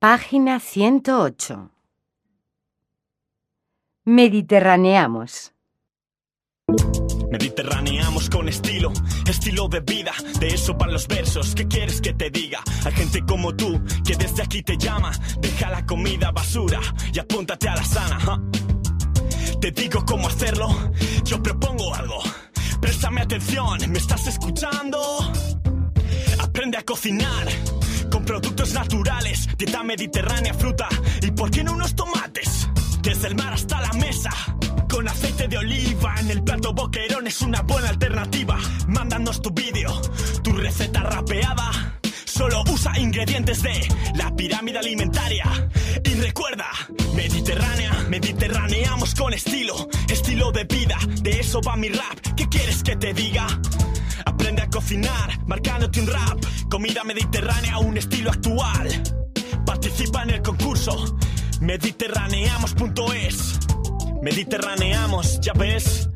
Página 108. Mediterraneamos. Mediterraneamos con estilo de vida, de eso van los versos. ¿Qué quieres que te diga? Hay gente como tú que desde aquí te llama. Deja la comida basura y apúntate a la sana. Te digo cómo hacerlo, yo propongo algo. Préstame atención, ¿me estás escuchando? Aprende a cocinar con productos naturales, dieta mediterránea, fruta y ¿por qué no unos tomates? Desde el mar hasta la mesa, con aceite de oliva en el plato Boquerón es una buena alternativa. Mándanos tu vídeo, tu receta rapeada. Solo usa ingredientes de la pirámide alimentaria. Y recuerda, mediterraneamos con estilo de vida, de eso va mi rap. ¿Qué quieres que te diga? Aprende a cocinar, marcándote un rap. Comida mediterránea, un estilo actual. Participa en el concurso mediterraneamos.es. Mediterraneamos, ya ves.